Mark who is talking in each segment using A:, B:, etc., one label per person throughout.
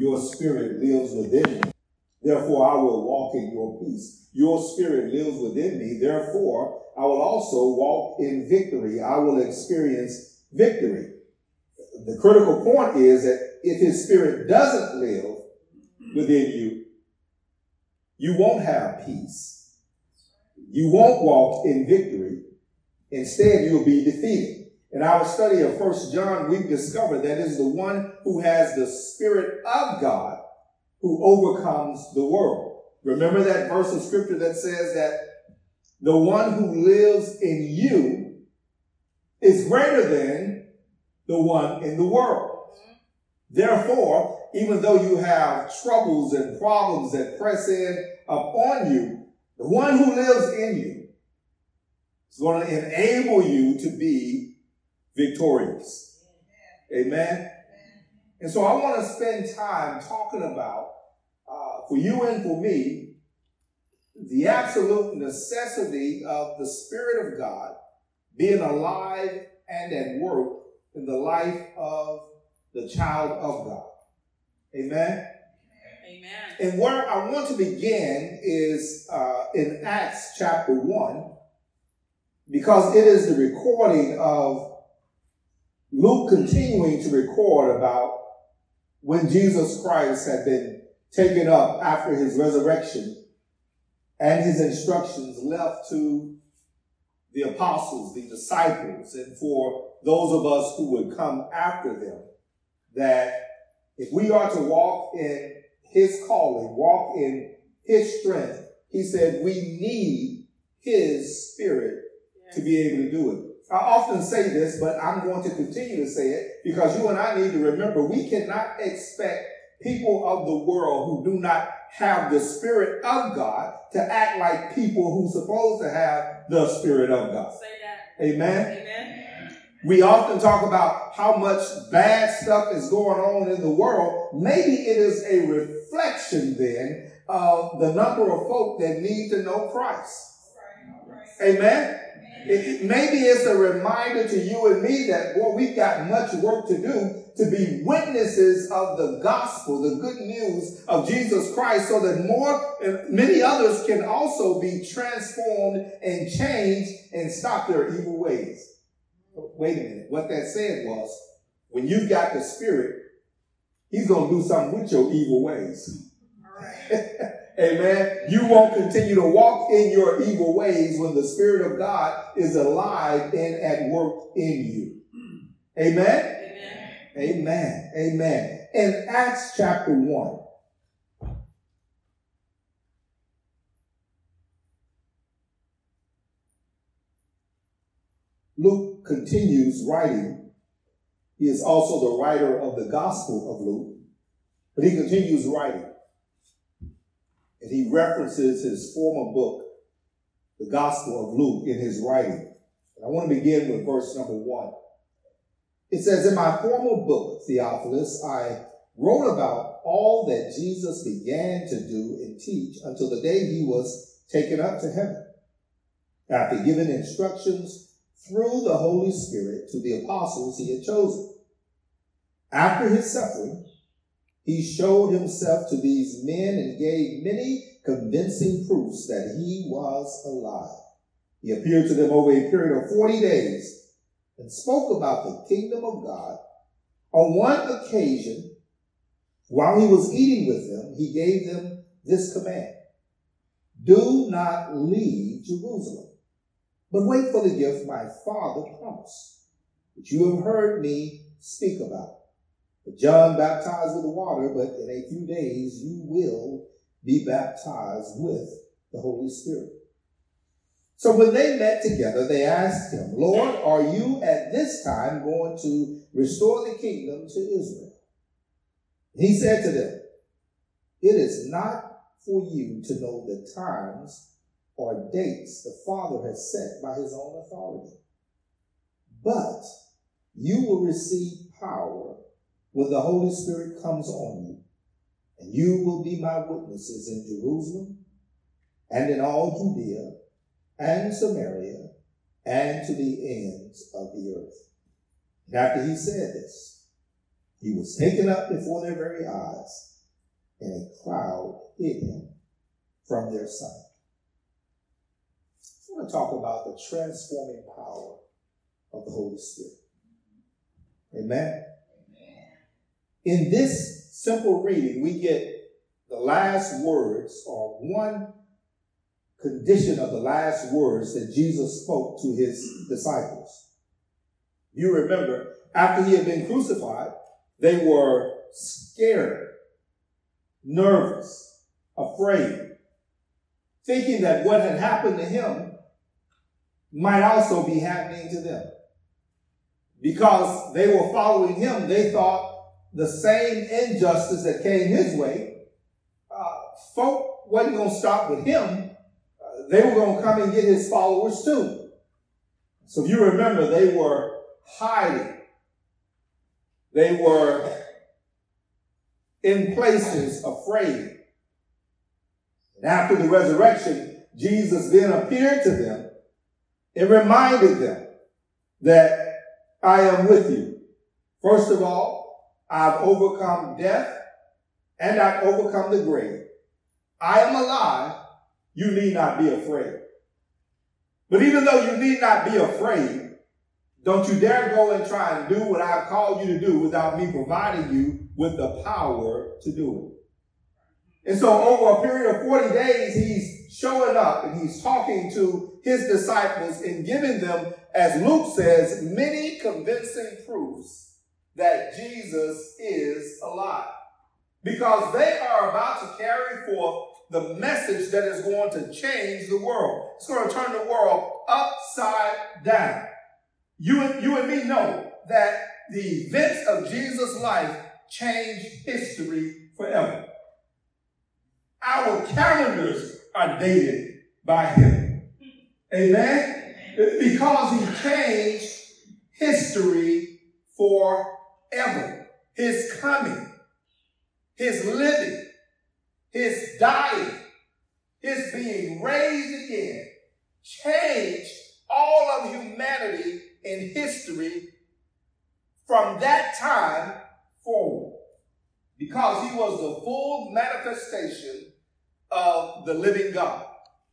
A: Your spirit lives within me. Therefore, I will walk in your peace. Your spirit lives within me. Therefore, I will also walk in victory. I will experience victory. The critical point is that if his spirit doesn't live within you, you won't have peace. You won't walk in victory. Instead, you'll be defeated. In our study of 1 John, we've discovered that it is the one who has the Spirit of God who overcomes the world. Remember that verse of scripture that says that the one who lives in you is greater than the one in the world. Therefore, even though you have troubles and problems that press in upon you, the one who lives in you is going to enable you to be victorious. Amen. And so I want to spend time talking about, for you and for me, the absolute necessity of the Spirit of God being alive and at work in the life of the child of God. Amen.
B: Amen.
A: And where I want to begin is in Acts chapter 1, because it is the recording of Luke continuing to record about when Jesus Christ had been taken up after his resurrection and his instructions left to the apostles, the disciples, and for those of us who would come after them, that if we are to walk in his calling, walk in his strength, he said we need his Spirit to be able to do it. I often say this, but I'm going to continue to say it because you and I need to remember we cannot expect people of the world who do not have the Spirit of God to act like people who are supposed to have the Spirit of God.
B: Say that.
A: Amen?
B: Amen.
A: We often talk about how much bad stuff is going on in the world. Maybe it is a reflection then of the number of folk that need to know Christ. Amen? Maybe it's a reminder to you and me that, boy, we've got much work to do to be witnesses of the gospel, the good news of Jesus Christ, so that more and many others can also be transformed and changed and stop their evil ways. Wait a minute. What that said was, when you've got the Spirit, he's going to do something with your evil ways.
B: All right.
A: Amen. You won't continue to walk in your evil ways when the Spirit of God is alive and at work in you. Amen.
B: Amen.
A: Amen. Amen. In Acts chapter 1, Luke continues writing. He is also the writer of the Gospel of Luke, but he continues writing. And he references his former book, the Gospel of Luke, in his writing. And I want to begin with verse number 1. It says, in my former book, Theophilus, I wrote about all that Jesus began to do and teach until the day he was taken up to heaven, after giving instructions through the Holy Spirit to the apostles he had chosen. After his suffering, he showed himself to these men and gave many convincing proofs that he was alive. He appeared to them over a period of 40 days and spoke about the kingdom of God. On one occasion, while he was eating with them, he gave them this command: do not leave Jerusalem, but wait for the gift my Father promised, which you have heard me speak about. But John baptized with water, but in a few days you will be baptized with the Holy Spirit. So when they met together, they asked him, Lord, are you at this time going to restore the kingdom to Israel? He said to them, it is not for you to know the times or dates the Father has set by his own authority, but you will receive power when the Holy Spirit comes on you, and you will be my witnesses in Jerusalem and in all Judea and Samaria and to the ends of the earth. And after he said this, he was taken up before their very eyes, and a cloud hid him from their sight. I want to talk about the transforming power of the Holy Spirit. Amen. In this simple reading, we get the last words, or one condition of the last words that Jesus spoke to his disciples. You remember, after he had been crucified, they were scared, nervous, afraid, thinking that what had happened to him might also be happening to them. Because they were following him, they thought the same injustice that came his way, folk wasn't going to stop with him. They were going to come and get his followers too. So if you remember, they were hiding. They were in places afraid. And after the resurrection, Jesus then appeared to them and reminded them that I am with you. First of all, I've overcome death and I've overcome the grave. I am alive. You need not be afraid. But even though you need not be afraid, don't you dare go and try and do what I've called you to do without me providing you with the power to do it. And so over a period of 40 days, he's showing up and he's talking to his disciples and giving them, as Luke says, many convincing proofs that Jesus is alive. Because they are about to carry forth the message that is going to change the world. It's going to turn the world upside down. You and me know that the events of Jesus' life changed history forever. Our calendars are dated by him. Amen? Because he changed history forever. His coming, his living, his dying, his being raised again, changed all of humanity in history from that time forward. Because he was the full manifestation of the living God.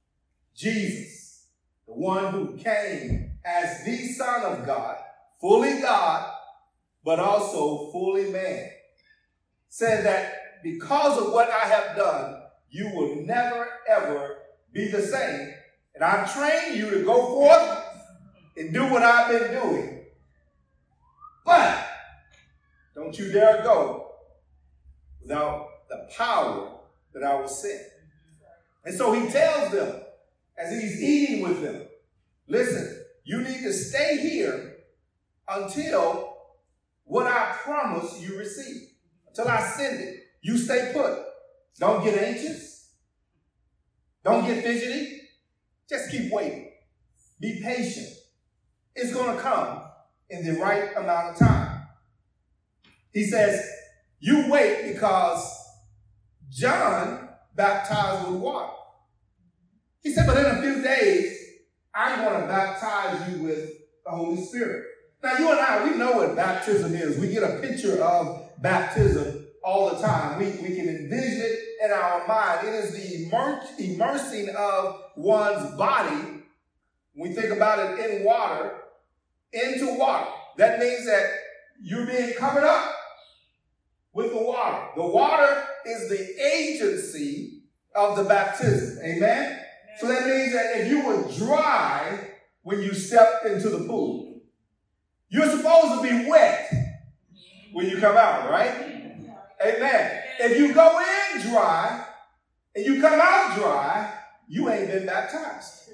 A: Jesus, the one who came as the Son of God, fully God, but also fully man, said that because of what I have done, you will never, ever be the same. And I've trained you to go forth and do what I've been doing. But don't you dare go without the power that I will send. And so he tells them, as he's eating with them, listen, you need to stay here until what I promise you receive. Until I send it. You stay put. Don't get anxious. Don't get fidgety. Just keep waiting. Be patient. It's going to come in the right amount of time. He says, you wait because John baptized with water. He said, but in a few days, I'm going to baptize you with the Holy Spirit. Now, you and I, we know what baptism is. We get a picture of baptism all the time. We can envision it in our mind. It is the immersing of one's body, when we think about it, in water, into water. That means that you're being covered up with the water. The water is the agency of the baptism. Amen? So that means that if you were dry when you stepped into the pool, you're supposed to be wet when you come out, right? Amen. If you go in dry and you come out dry, you ain't been baptized.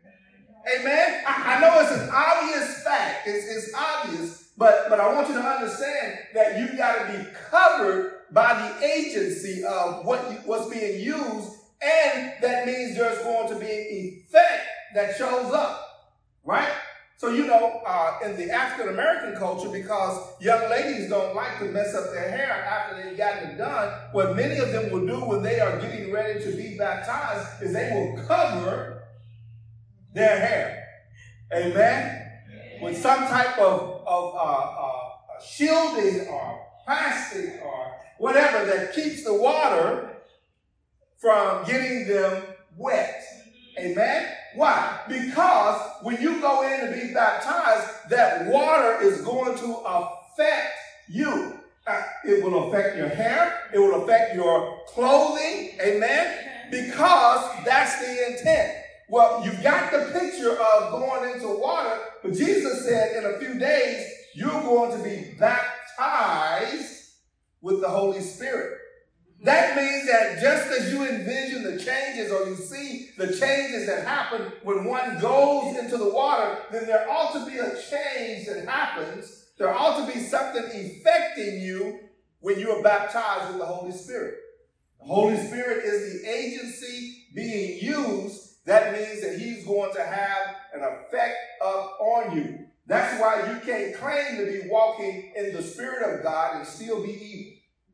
A: Amen. I know it's an obvious fact. It's obvious, but I want you to understand that you've got to be covered by the agency of what's being used, and that means there's going to be an effect that shows up, right? So, in the African-American culture, because young ladies don't like to mess up their hair after they've gotten it done, what many of them will do when they are getting ready to be baptized is they will cover their hair. Amen? With some type of shielding or plastic or whatever that keeps the water from getting them wet. Amen? Why? Because when you go in to be baptized, that water is going to affect you. It will affect your hair. It will affect your clothing. Amen? Because that's the intent. Well, you got the picture of going into water, but Jesus said in a few days, you're going to be baptized with the Holy Spirit. That means that just as you envision the changes or you see the changes that happen when one goes into the water, then there ought to be a change that happens. There ought to be something affecting you when you are baptized with the Holy Spirit. The Holy Spirit is the agency being used. That means that he's going to have an effect up on you. That's why you can't claim to be walking in the Spirit of God and still be evil.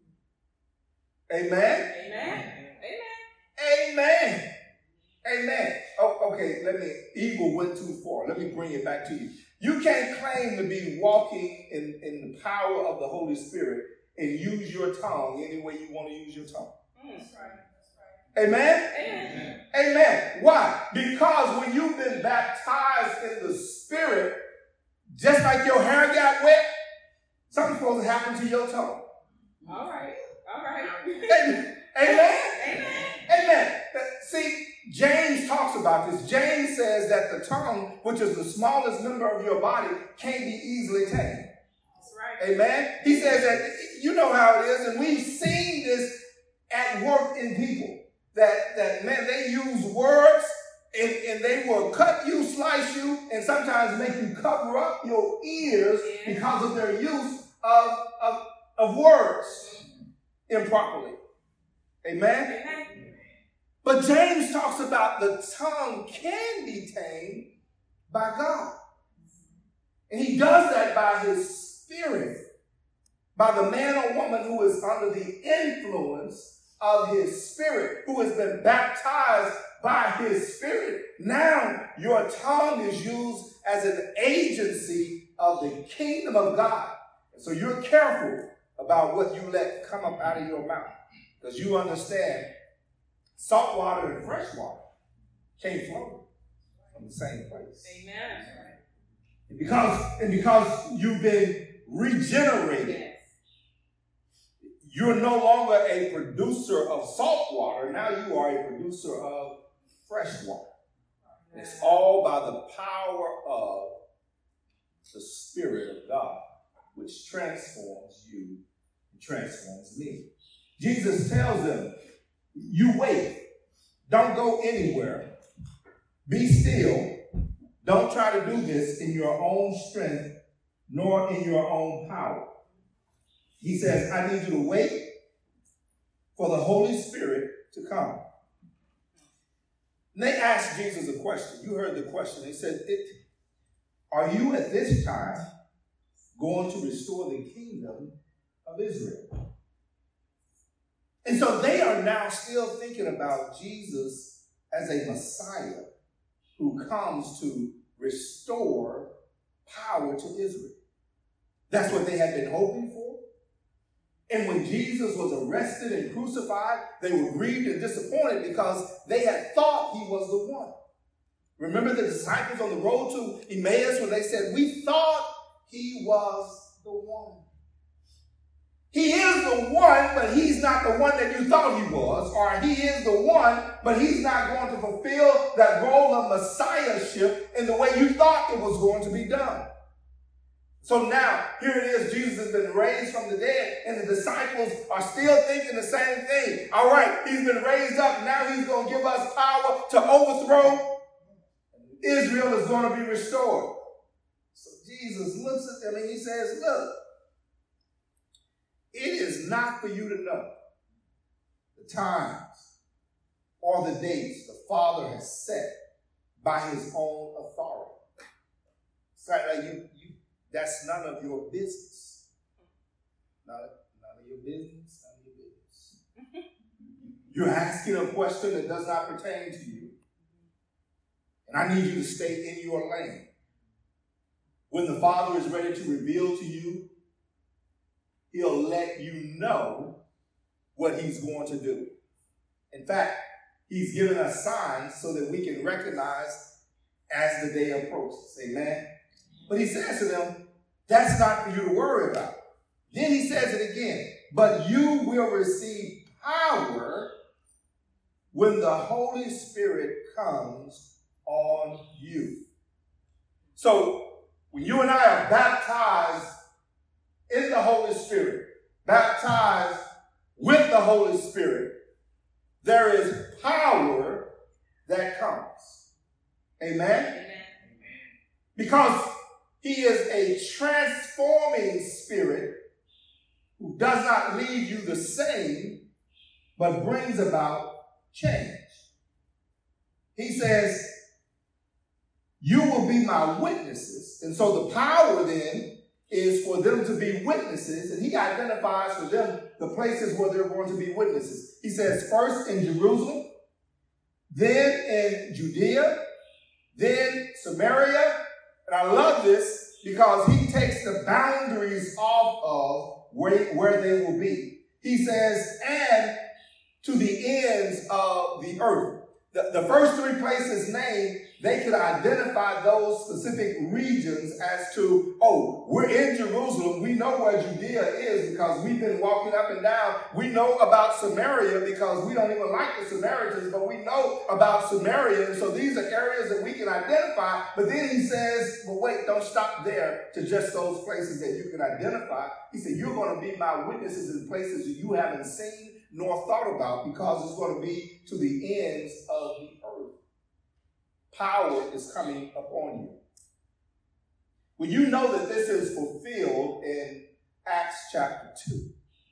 A: Amen?
B: Amen.
A: Amen. Amen. Oh, okay, evil went too far. Let me bring it back to you. You can't claim to be walking in the power of the Holy Spirit and use your tongue any way you want to use your tongue.
B: That's right.
A: Amen?
B: Amen.
A: Amen. Why? Because when you've been baptized in the Spirit, just like your hair got wet, something's supposed to happen to your tongue.
B: All right.
A: Amen. Amen. Amen. See, James talks about this. James says that the tongue, which is the smallest member of your body, can't be easily tamed.
B: That's right.
A: Amen. He says that, you know how it is, and we've seen this at work in people. That man, they use words and they will cut you, slice you, and sometimes make you cover up your ears because of their use of words improperly. Amen?
B: Amen.
A: But James talks about the tongue can be tamed by God. And he does that by his Spirit, by the man or woman who is under the influence of his Spirit, who has been baptized by his Spirit. Now your tongue is used as an agency of the kingdom of God. So you're careful about what you let come up out of your mouth, because you understand salt water and fresh water can't flow from the same place.
B: Amen.
A: And because you've been regenerated, you're no longer a producer of salt water. Now you are a producer of fresh water. And it's all by the power of the Spirit of God, which transforms you and transforms me. Jesus tells them, you wait. Don't go anywhere. Be still. Don't try to do this in your own strength, nor in your own power. He says, I need you to wait for the Holy Spirit to come. And they asked Jesus a question. You heard the question. They said, are you at this time going to restore the kingdom of Israel? And so they are now still thinking about Jesus as a Messiah who comes to restore power to Israel. That's what they had been hoping for. And when Jesus was arrested and crucified, they were grieved and disappointed because they had thought he was the one. Remember the disciples on the road to Emmaus when they said, we thought he was the one. He is the one, but he's not the one that you thought he was. Or he is the one, but he's not going to fulfill that role of messiahship in the way you thought it was going to be done. So now, here it is, Jesus has been raised from the dead, and the disciples are still thinking the same thing. All right, he's been raised up, now he's going to give us power to overthrow. Israel is going to be restored. So Jesus looks at them and he says, look, it is not for you to know the times or the dates the Father has set by his own authority. It's like that's none of your business. None of your business, none of your business. You're asking a question that does not pertain to you. And I need you to stay in your lane. When the Father is ready to reveal to you, he'll let you know what he's going to do. In fact, he's given us signs so that we can recognize as the day approaches. Amen. But he says to them, that's not for you to worry about. Then he says it again. But you will receive power when the Holy Spirit comes on you. So when you and I are baptized in the Holy Spirit, baptized with the Holy Spirit, there is power that comes. Amen? Amen. Because he is a transforming spirit who does not leave you the same, but brings about change. He says, you will be my witnesses. And so the power then is for them to be witnesses. And he identifies for them the places where they're going to be witnesses. He says first in Jerusalem, then in Judea, then Samaria. And I love this because he takes the boundaries off of where they will be. He says, and to the ends of the earth. The first three places named, they could identify those specific regions as to, oh, we're in Jerusalem. We know where Judea is because we've been walking up and down. We know about Samaria because we don't even like the Samaritans, but we know about Samaria. And so these are areas that we can identify. But then he says, well, wait, don't stop there to just those places that you can identify. He said, you're going to be my witnesses in places that you haven't seen nor thought about, because it's going to be to the ends of the earth. Power is coming upon you. Well, you know that this is fulfilled in Acts chapter 2.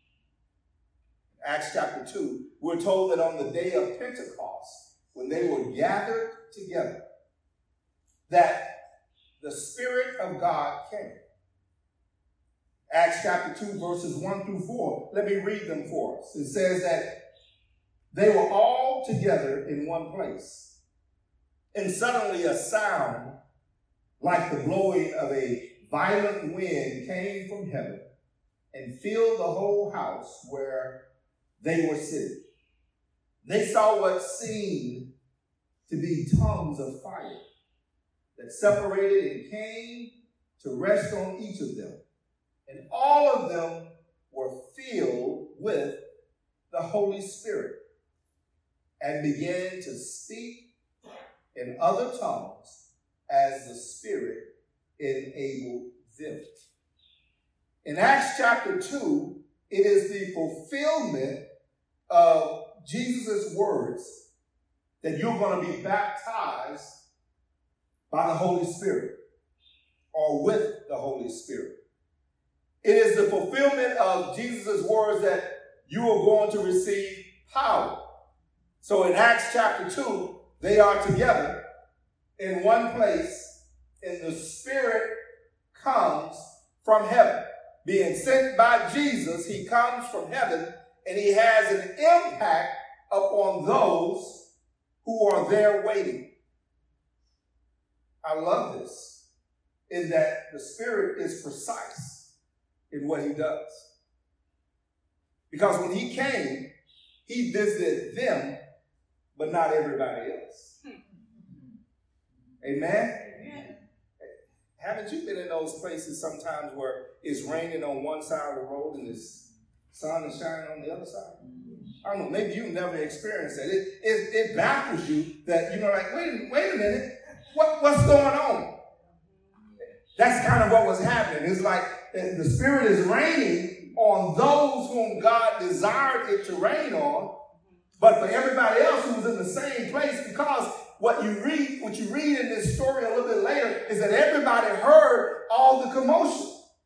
A: Acts chapter 2, we're told that on the day of Pentecost, when they were gathered together, that the Spirit of God came. Acts chapter 2, verses 1 through 4. Let me read them for us. It says that they were all together in one place. And suddenly a sound like the blowing of a violent wind came from heaven and filled the whole house where they were sitting. They saw what seemed to be tongues of fire that separated and came to rest on each of them. And all of them were filled with the Holy Spirit and began to speak in other tongues as the Spirit enabled them. In Acts chapter 2, it is the fulfillment of Jesus' words that you're going to be baptized by the Holy Spirit or with the Holy Spirit. It is the fulfillment of Jesus' words that you are going to receive power. So in Acts chapter 2, they are together in one place, and the Spirit comes from heaven. Being sent by Jesus, he comes from heaven, and he has an impact upon those who are there waiting. I love this, in that the Spirit is precise in what he does. Because when he came, he visited them, but not everybody else. Amen? Amen. Haven't you been in those places sometimes where it's raining on one side of the road and the sun is shining on the other side? I don't know, maybe you've never experienced that. It baffles you that, like, wait a minute, what's going on? That's kind of what was happening. It's like the Spirit is raining on those whom God desired it to rain on, but for everybody else who was in the same place, because what you read in this story a little bit later is that everybody heard all the commotion.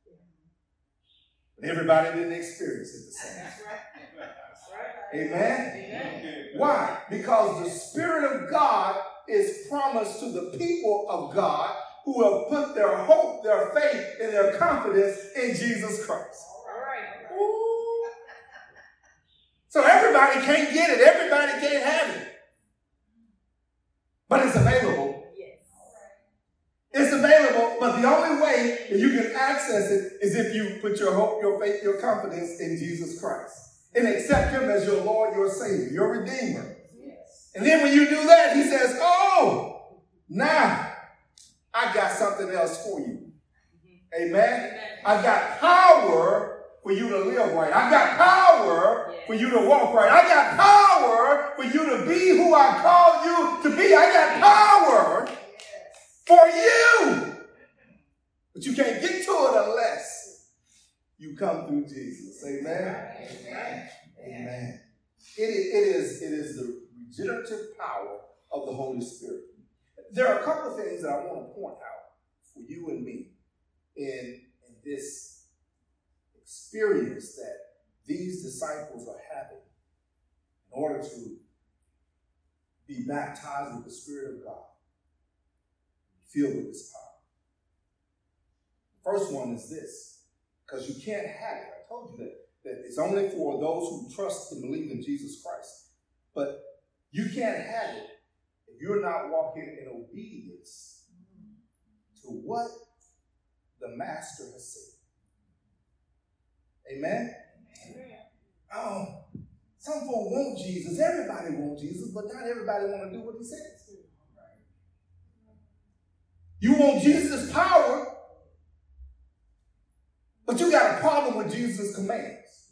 A: But everybody didn't experience it the same. That's right. Amen? Amen. Why? Because the Spirit of God is promised to the people of God who have put their hope, their faith, and their confidence in Jesus Christ. All right. Ooh. So everybody can't get it. Everybody can't have it. But it's available. Yes. It's available, but the only way that you can access it is if you put your hope, your faith, your confidence in Jesus Christ. and accept him as your Lord, your Savior, your Redeemer.
B: Yes.
A: And then when you do that, he says, oh, now I got something else for you. Amen. I got power for you to live right. I got power for you to walk right. I got power for you to be who I called you to be. I got power for you. But you can't get to it unless you come through Jesus. Amen. Amen. Amen. It is the regenerative power of the Holy Spirit. There are a couple of things that I want to point out for you and me in this experience that these disciples are having in order to be baptized with the Spirit of God, filled with His power. The first one is this, because you can't have it. I told you that it's only for those who trust and believe in Jesus Christ. But you can't have it if you're not walking in obedience to what the Master has said. Amen? Amen. Some folk want Jesus. Everybody wants Jesus, but not everybody want to do what he says. You want Jesus' power, but you got a problem with Jesus' commands.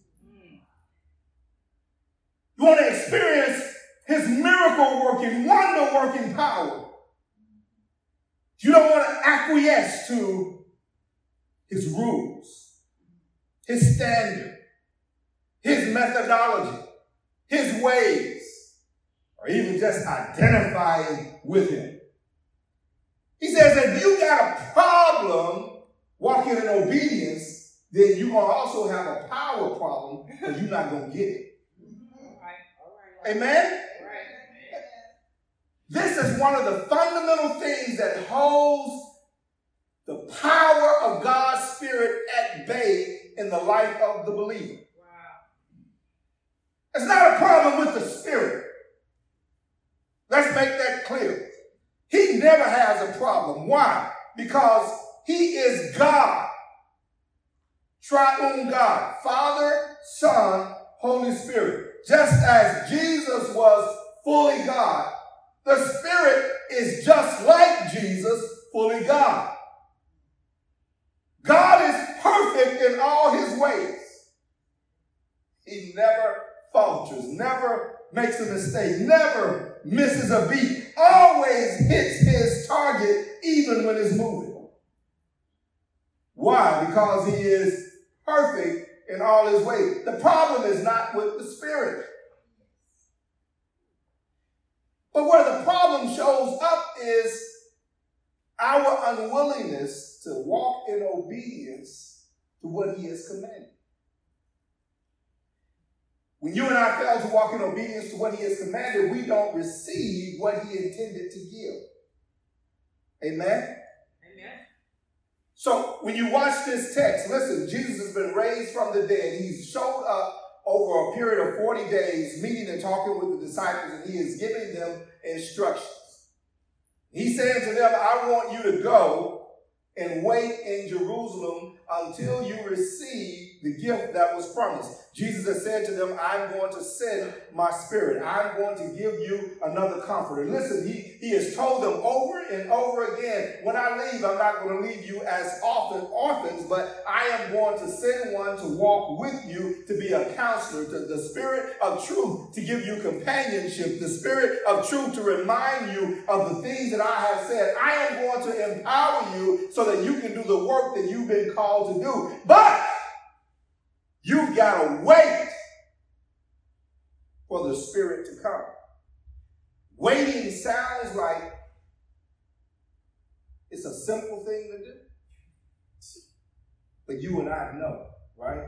A: You want to experience his miracle-working, wonder-working power. You don't want to acquiesce to his rules, his standard, his methodology, his ways, or even just identifying with him. He says if you got a problem walking in obedience, then you're going to also have a power problem because you're not going to get it. All right. Amen? This is one of the fundamental things that holds the power of God's Spirit at bay in the life of the believer. Wow. It's not a problem with the Spirit. Let's make that clear. He never has a problem. Why? Because he is God. Triune God. Father, Son, Holy Spirit. Just as Jesus was fully God, the Spirit is just like Jesus, fully God. God is perfect in all his ways. He never falters, never makes a mistake, never misses a beat, always hits his target even when it's moving. Why? Because he is perfect in all his ways. The problem is not with the Spirit. But where the problem shows up is our unwillingness to walk in obedience to what he has commanded. When you and I fail to walk in obedience to what he has commanded, we don't receive what he intended to give. Amen? Amen. So when you watch this text, listen, Jesus has been raised from the dead. He's showed up over a period of 40 days, meeting and talking with the disciples, and he is giving them instructions. He said to them, I want you to go and wait in Jerusalem until you receive the gift that was promised. Jesus has said to them, I'm going to send my Spirit. I'm going to give you another comforter. Listen, he has told them over and over again, when I leave, I'm not going to leave you as orphans, but I am going to send one to walk with you, to be a counselor, to the Spirit of truth, to give you companionship, the Spirit of truth to remind you of the things that I have said. I am going to empower you so that you can do the work that you've been called to do. But you've got to wait for the Spirit to come. Waiting sounds like it's a simple thing to do. But you and I know, right?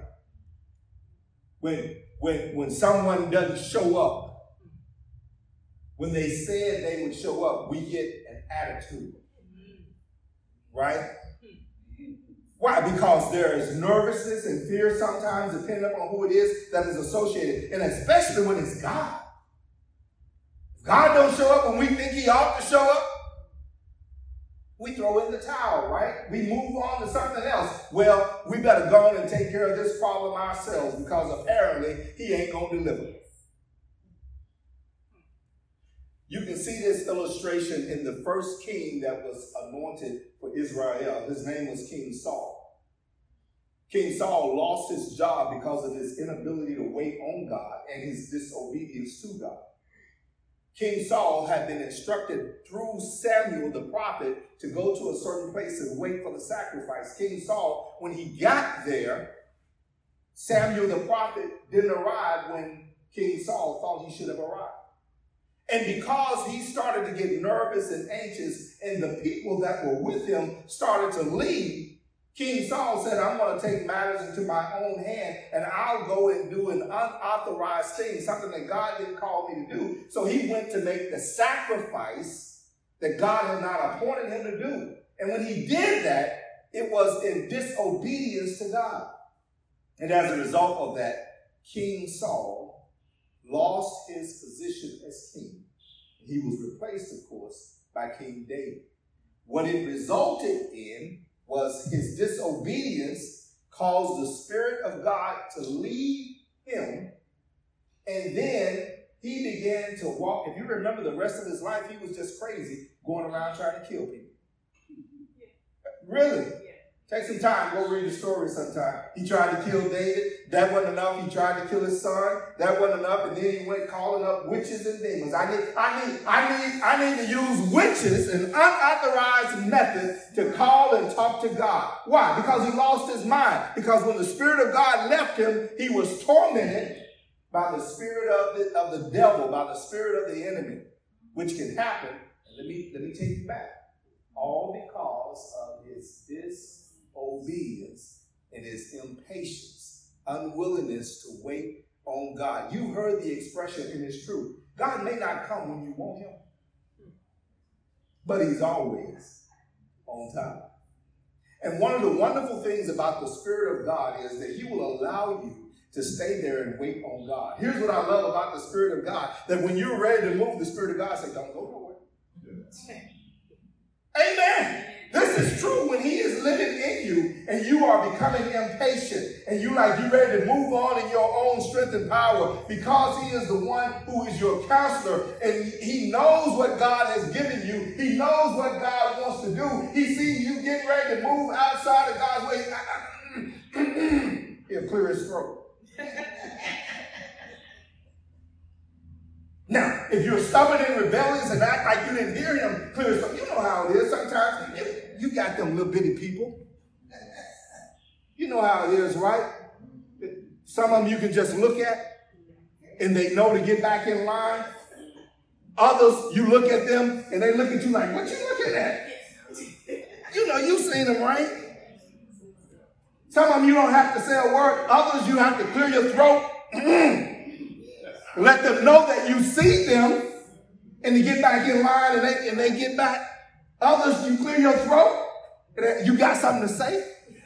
A: When someone doesn't show up, when they said they would show up, we get an attitude. Right? Why? Because there is nervousness and fear sometimes, depending upon who it is that is associated. And especially when it's God. If God don't show up when we think he ought to show up, we throw in the towel, right? We move on to something else. Well, we better go on and take care of this problem ourselves because apparently he ain't going to deliver. You can see this illustration in the first king that was anointed for Israel. His name was King Saul. King Saul lost his job because of his inability to wait on God and his disobedience to God. King Saul had been instructed through Samuel the prophet to go to a certain place and wait for the sacrifice. King Saul, when he got there, Samuel the prophet didn't arrive when King Saul thought he should have arrived. And because he started to get nervous and anxious and the people that were with him started to leave, King Saul said, I'm going to take matters into my own hand and I'll go and do an unauthorized thing, something that God didn't call me to do. So he went to make the sacrifice that God had not appointed him to do. And when he did that, it was in disobedience to God. And as a result of that, King Saul lost his position as king. He was replaced, of course, by King David. What it resulted in was his disobedience caused the Spirit of God to leave him, and then he began to walk. If you remember the rest of his life, he was just crazy, going around trying to kill people. Really? Take some time, go read the story sometime. He tried to kill David. That wasn't enough. He tried to kill his son. That wasn't enough. And then he went calling up witches and demons. I need to use witches and unauthorized methods to call and talk to God. Why? Because he lost his mind. Because when the Spirit of God left him, he was tormented by the spirit of the devil, by the spirit of the enemy, which can happen. Let me take you back. All because of his disobedience and his impatience, unwillingness to wait on God. You heard the expression, and it's true. God may not come when you want him, but he's always on time. And one of the wonderful things about the Spirit of God is that he will allow you to stay there and wait on God. Here's what I love about the Spirit of God, that when you're ready to move, the Spirit of God says, don't go nowhere. Amen. This is true when he is living in you and you are becoming impatient and you're ready to move on in your own strength and power because he is the one who is your counselor and he knows what God has given you. He knows what God wants to do. He sees you getting ready to move outside of God's way. He'll clear his throat. Now, if you're stubborn and rebellious and act like you didn't hear him clear his throat, you know how it is. Sometimes you got them little bitty people. You know how it is, right? Some of them you can just look at and they know to get back in line. Others, you look at them and they look at you like, what you looking at? You know, you seen them, right? Some of them you don't have to say a word. Others, you have to clear your throat. Let them know that you see them and they get back in line and they get back. Others, you clear your throat and you got something to say.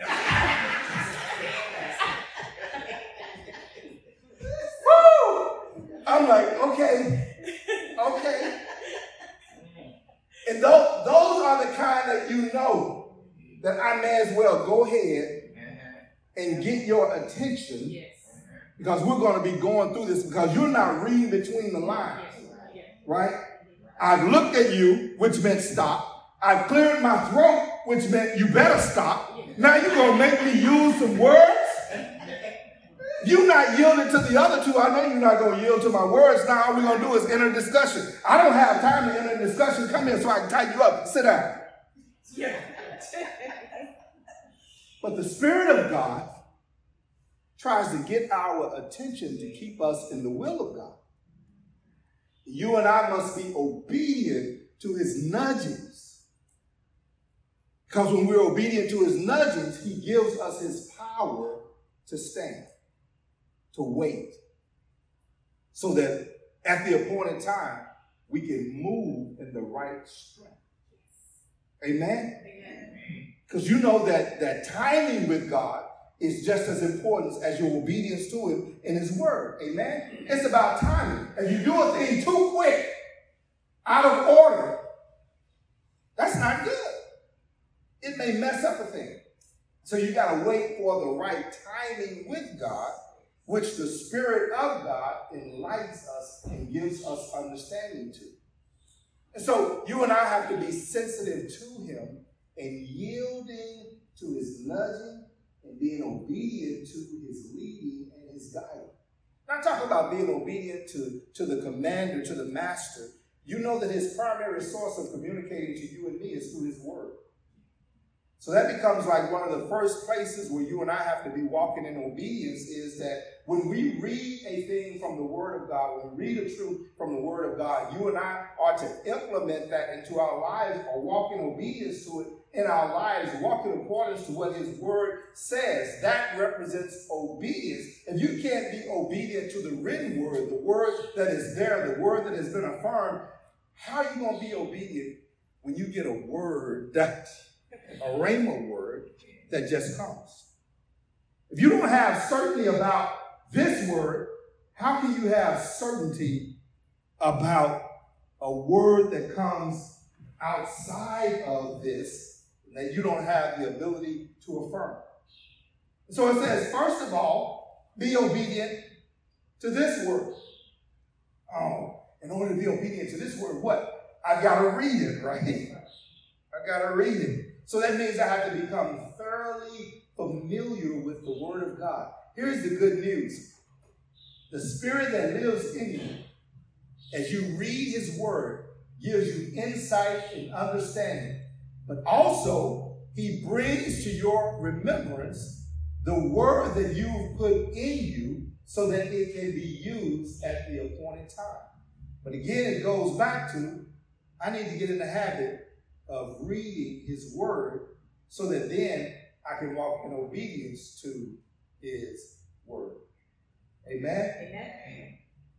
A: Woo! I'm like, okay. And those are the kind that you know that I may as well go ahead and get your attention. Yes. Because we're going to be going through this because you're not reading between the lines, right? I've looked at you, which meant stop. I've cleared my throat, which meant you better stop. Now you're going to make me use some words? You're not yielding to the other two. I know you're not going to yield to my words. Now all we're going to do is enter discussion. I don't have time to enter discussion. Come here so I can tighten you up. Sit down. But the Spirit of God tries to get our attention to keep us in the will of God. You and I must be obedient to his nudgings. Because when we're obedient to his nudgings, he gives us his power to stand, to wait, so that at the appointed time, we can move in the right strength. Amen? Because you know that timing with God is just as important as your obedience to him in his word. Amen? It's about timing. If you do a thing too quick, out of order, that's not good.
C: it may mess up a thing. So you got to wait for the right timing with God, which the Spirit of God enlightens us and gives us understanding to. And so you and I have to be sensitive to him and yielding to his nudging and being obedient to his leading and his guiding. Not talking about being obedient to the commander, to the master. You know that his primary source of communicating to you and me is through his word. So that becomes like one of the first places where you and I have to be walking in obedience, is that when we read a thing from the word of God, when we read a truth from the word of God, you and I are to implement that into our lives or walk in obedience to it in our lives, walking in accordance to what his word says. That represents obedience. If you can't be obedient to the written word, the word that is there, the word that has been affirmed, how are you going to be obedient when you get a word that... a rhema word that just comes? If you don't have certainty about this word, how can you have certainty about a word that comes outside of this that you don't have the ability to affirm? So it says, first of all, be obedient to this word. Oh, in order to be obedient to this word, what? I got to read it, right? I got to read it. So that means I have to become thoroughly familiar with the word of God. Here's the good news. The Spirit that lives in you, as you read his word, gives you insight and understanding. But also, he brings to your remembrance the word that you've put in you so that it can be used at the appointed time. But again, it goes back to, I need to get in the habit of reading his word so that then I can walk in obedience to his word. Amen?
B: Amen.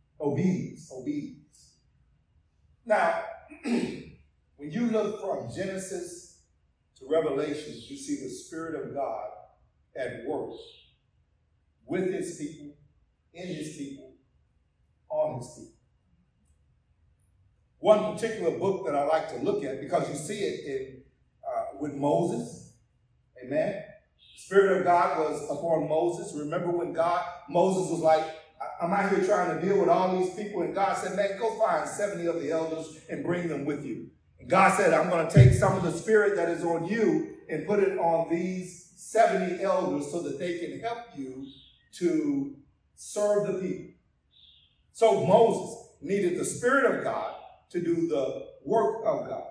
C: Obedience. Now, when you look from Genesis to Revelation, you see the Spirit of God at work with his people, in his people, on his people. One particular book that I like to look at, because you see it with Moses. Amen. The Spirit of God was upon Moses. Remember when Moses was like, I'm out here trying to deal with all these people. And God said, man, go find 70 of the elders and bring them with you. And God said, I'm going to take some of the Spirit that is on you and put it on these 70 elders so that they can help you to serve the people. So Moses needed the Spirit of God to do the work of God.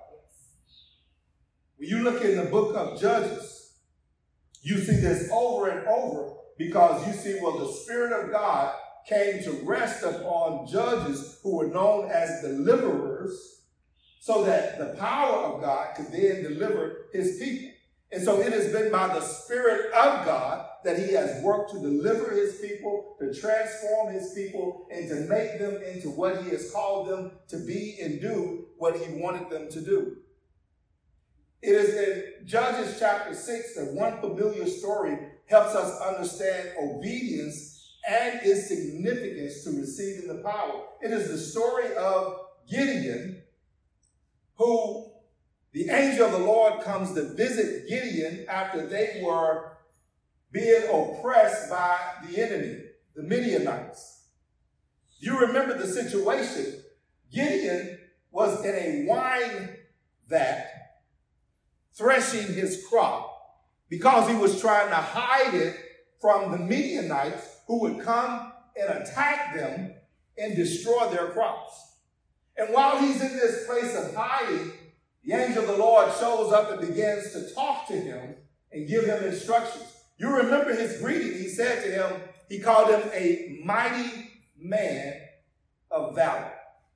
C: When you look in the book of Judges, you see this over and over, because you see, well, the Spirit of God came to rest upon judges who were known as deliverers, so that the power of God could then deliver his people. And so it has been by the Spirit of God that he has worked to deliver his people, to transform his people, and to make them into what he has called them to be and do what he wanted them to do. It is in Judges chapter 6 that one familiar story helps us understand obedience and its significance to receiving the power. It is the story of Gideon, who the angel of the Lord comes to visit Gideon after they were being oppressed by the enemy, the Midianites. You remember the situation. Gideon was in a wine vat threshing his crop because he was trying to hide it from the Midianites, who would come and attack them and destroy their crops. And while he's in this place of hiding, the angel of the Lord shows up and begins to talk to him and give him instructions. You remember his greeting. He said to him, he called him a mighty man of valor.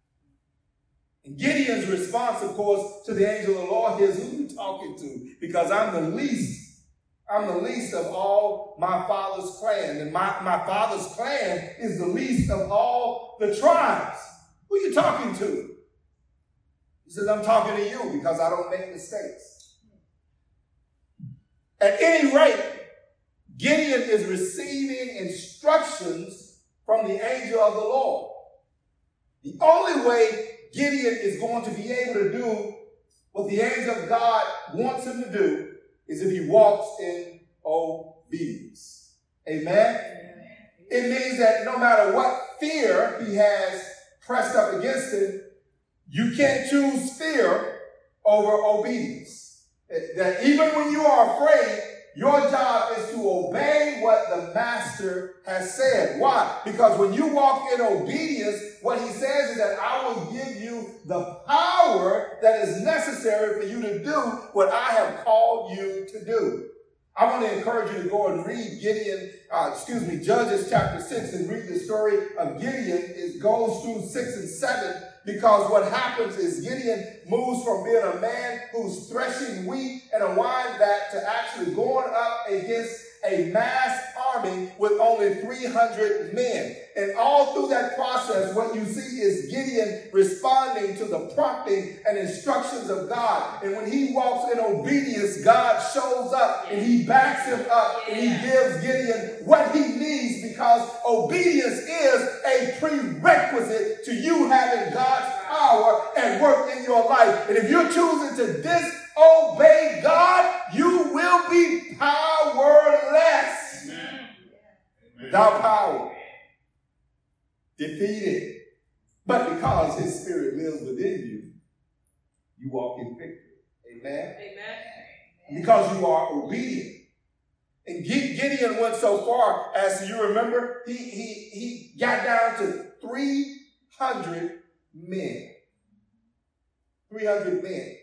C: And Gideon's response, of course, to the angel of the Lord is, who are you talking to? Because I'm the least of all my father's clan. And my father's clan is the least of all the tribes. Who are you talking to? He says, I'm talking to you because I don't make mistakes. At any rate, Gideon is receiving instructions from the angel of the Lord. The only way Gideon is going to be able to do what the angel of God wants him to do is if he walks in obedience. Amen? It means that no matter what fear he has pressed up against him, you can't choose fear over obedience. That even when you are afraid, your job is to obey what the master has said. Why? Because when you walk in obedience, what he says is that I will give you the power that is necessary for you to do what I have called you to do. I want to encourage you to go and read Judges chapter 6 and read the story of Gideon. It goes through 6 and 7 because what happens is Gideon moves from being a man who's threshing wheat in a wine vat to actually going up against a mass army with only 300 men. And all through that process, what you see is Gideon responding to the prompting and instructions of God. And when he walks in obedience, God shows up and he backs him up and he gives Gideon what he needs, because obedience is a prerequisite to you having God's power and work in your life. And if you're choosing to disobey God, you will be powerless.
D: Amen.
C: Without power. Defeated. But because his spirit lives within you, you walk in victory. Amen?
B: Amen.
C: Because you are obedient. And Gideon went so far as, you remember, he got down to 300 men. 300 men.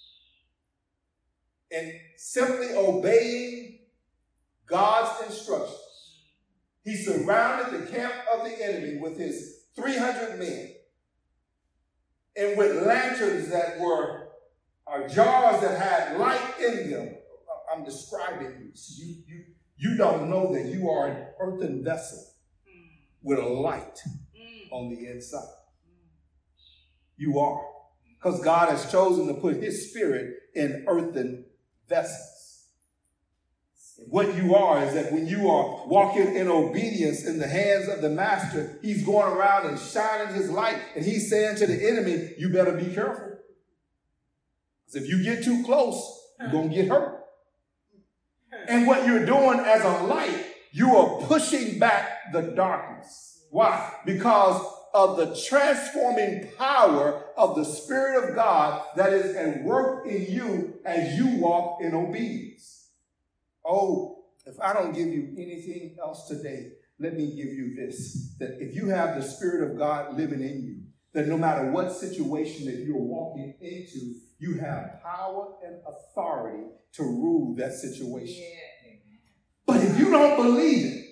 C: And simply obeying God's instructions, he surrounded the camp of the enemy with his 300 men, and with lanterns that were jars that had light in them. I'm describing you. You don't know that you are an earthen vessel with a light on the inside. You are. Because God has chosen to put his spirit in earthen vessels. What you are is that when you are walking in obedience in the hands of the master, he's going around and shining his light, and he's saying to the enemy, you better be careful. Because if you get too close, you're going to get hurt. And what you're doing as a light, you are pushing back the darkness. Why? Because of the transforming power of the Spirit of God that is at work in you as you walk in obedience. Oh, if I don't give you anything else today, let me give you this. That if you have the Spirit of God living in you, that no matter what situation that you're walking into, you have power and authority to rule that situation. Yeah. But if you don't believe it,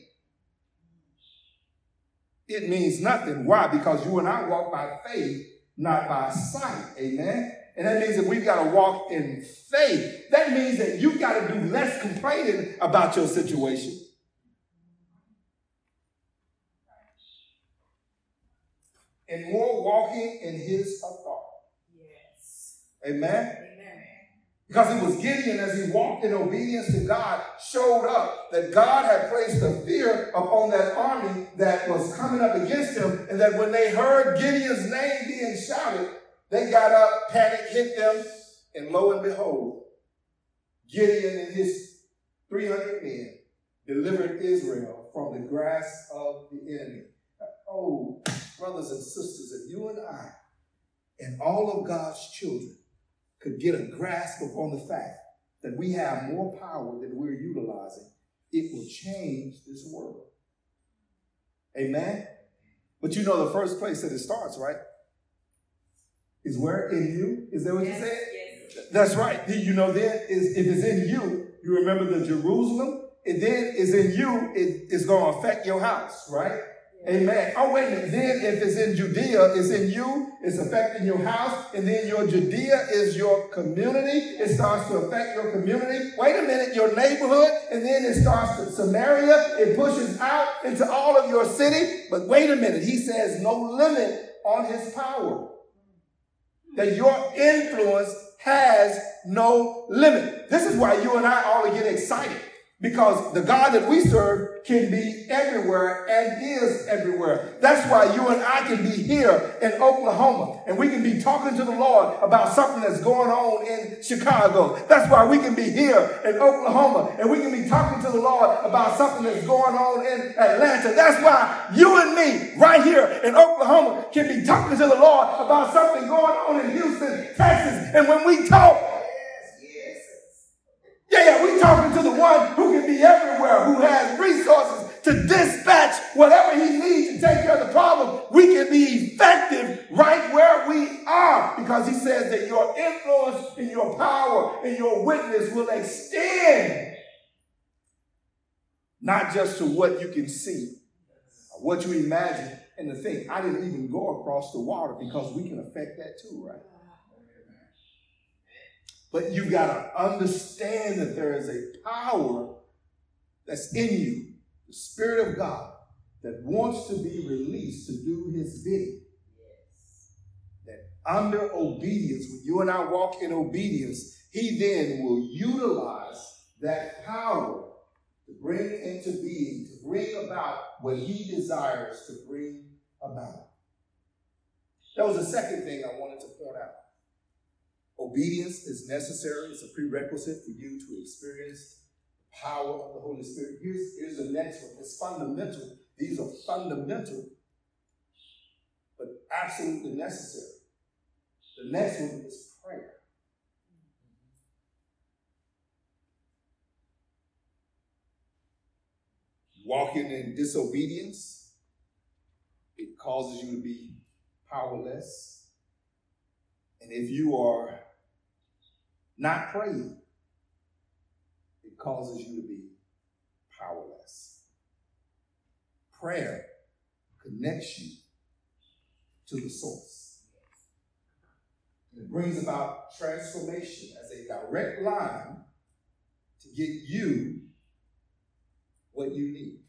C: it means nothing. Why? Because you and I walk by faith, not by sight. Amen? And that means that we've got to walk in faith. That means that you've got to do less complaining about your situation. And more walking in his authority. Yes. Amen? Because it was Gideon, as he walked in obedience to God, showed up that God had placed a fear upon that army that was coming up against him, and that when they heard Gideon's name being shouted, they got up, panic hit them, and lo and behold, Gideon and his 300 men delivered Israel from the grasp of the enemy. Oh, brothers and sisters, if you and I and all of God's children could get a grasp upon the fact that we have more power than we're utilizing, it will change this world. Amen? But you know the first place that it starts, right? Is where? In you? Is that what you said? Yes. That's right. You know, then if it's in you, you remember the Jerusalem, and then it's in you, it's going to affect your house, right? Amen. Oh, wait a minute. Then if it's in Judea, it's in you, it's affecting your house, and then your Judea is your community. It starts to affect your community. Wait a minute, your neighborhood, and then it starts to Samaria. It pushes out into all of your city. But wait a minute, he says no limit on his power. That your influence has no limit. This is why you and I ought to get excited. Because the God that we serve can be everywhere and is everywhere. That's why you and I can be here in Oklahoma and we can be talking to the Lord about something that's going on in Chicago. That's why we can be here in Oklahoma and we can be talking to the Lord about something that's going on in Atlanta. That's why you and me right here in Oklahoma can be talking to the Lord about something going on in Houston, Texas. And when we talk, we talking to the one who can be everywhere, who has resources to dispatch whatever he needs to take care of the problem. We can be effective right where we are because he says that your influence and your power and your witness will extend not just to what you can see, or what you imagine and the thing. I didn't even go across the water because we can affect that too, right? But you got to understand that there is a power that's in you, the Spirit of God, that wants to be released to do his bidding. Yes. That under obedience, when you and I walk in obedience, he then will utilize that power to bring into being, to bring about what he desires to bring about. That was the second thing I wanted to point out. Obedience is necessary. It's a prerequisite for you to experience the power of the Holy Spirit. Here's the next one. It's fundamental. These are fundamental, but absolutely necessary. The next one is prayer. Walking in disobedience, it causes you to be powerless. And if you are not praying, it causes you to be powerless. Prayer connects you to the source. It brings about transformation as a direct line to get you what you need.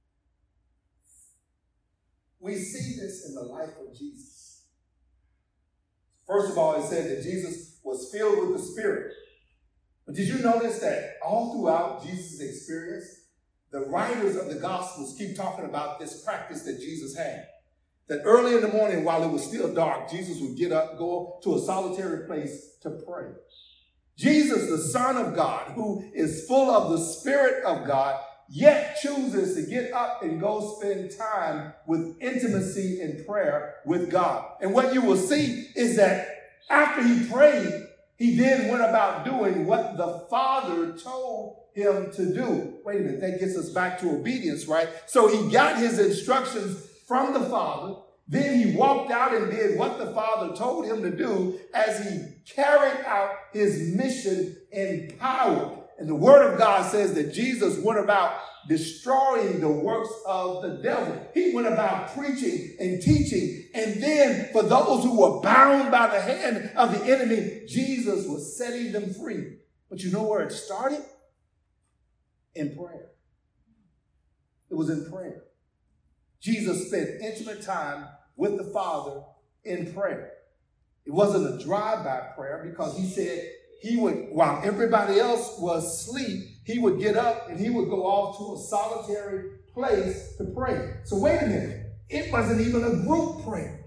C: We see this in the life of Jesus. First of all, it said that Jesus was filled with the Spirit. But did you notice that all throughout Jesus' experience, the writers of the Gospels keep talking about this practice that Jesus had? That early in the morning, while it was still dark, Jesus would get up, go to a solitary place to pray. Jesus, the Son of God, who is full of the Spirit of God, yet chooses to get up and go spend time with intimacy and prayer with God. And what you will see is that after he prayed, he then went about doing what the Father told him to do. Wait a minute, that gets us back to obedience, right? So he got his instructions from the Father. Then he walked out and did what the Father told him to do as he carried out his mission in power. And the Word of God says that Jesus went about destroying the works of the devil. He went about preaching and teaching. And then for those who were bound by the hand of the enemy, Jesus was setting them free. But you know where it started? In prayer. It was in prayer. Jesus spent intimate time with the Father in prayer. It wasn't a drive-by prayer because he said he would, while everybody else was asleep, he would get up and he would go off to a solitary place to pray. So wait a minute. It wasn't even a group prayer.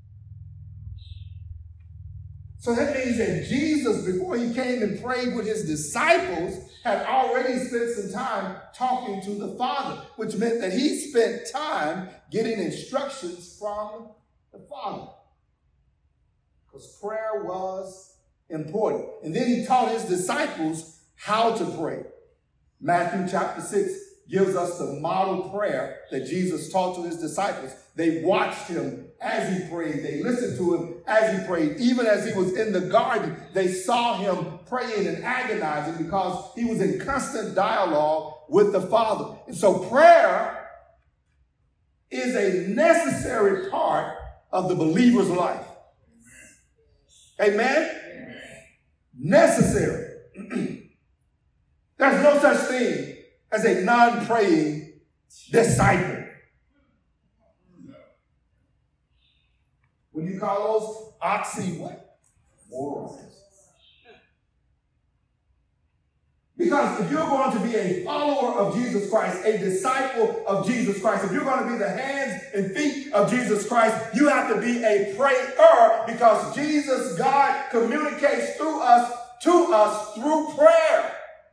C: So that means that Jesus, before he came and prayed with his disciples, had already spent some time talking to the Father, which meant that he spent time getting instructions from the Father. Because prayer was important. And then he taught his disciples how to pray. Matthew chapter 6 gives us the model prayer that Jesus taught to his disciples. They watched him as he prayed. They listened to him as he prayed. Even as he was in the garden, they saw him praying and agonizing because he was in constant dialogue with the Father. And so prayer is a necessary part of the believer's life. Amen? Amen. Necessary. There's no such thing as a non-praying disciple. What do you call those? Oxymorons. Because if you're going to be a follower of Jesus Christ, a disciple of Jesus Christ, if you're going to be the hands and feet of Jesus Christ, you have to be a prayer, because Jesus, God, communicates to us through prayer.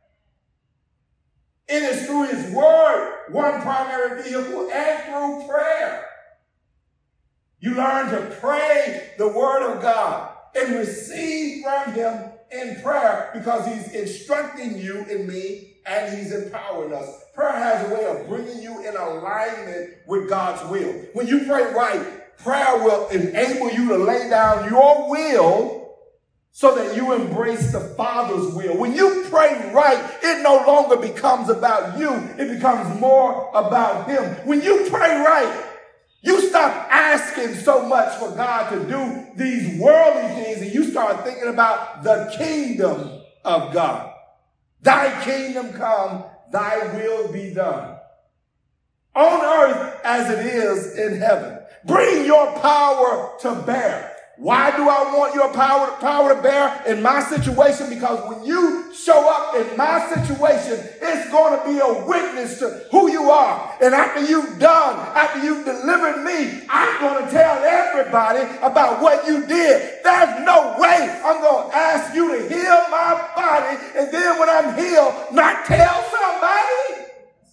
C: It is through his word, one primary vehicle, and through prayer. You learn to pray the word of God and receive from him in prayer, because he's instructing you and me, and he's empowering us. Prayer has a way of bringing you in alignment with God's will. When you pray right, prayer will enable you to lay down your will so that you embrace the Father's will. When you pray right, it no longer becomes about you. It becomes more about him. When you pray right, you stop asking so much for God to do these worldly things, and you start thinking about the kingdom of God. Thy kingdom come, thy will be done, on earth as it is in heaven. Bring your power to bear. Why do I want your power to bear in my situation? Because when you show up in my situation, it's going to be a witness to who you are. And after you've delivered me, I'm going to tell everybody about what you did. There's no way I'm going to ask you to heal my body, and then when I'm healed, not tell somebody.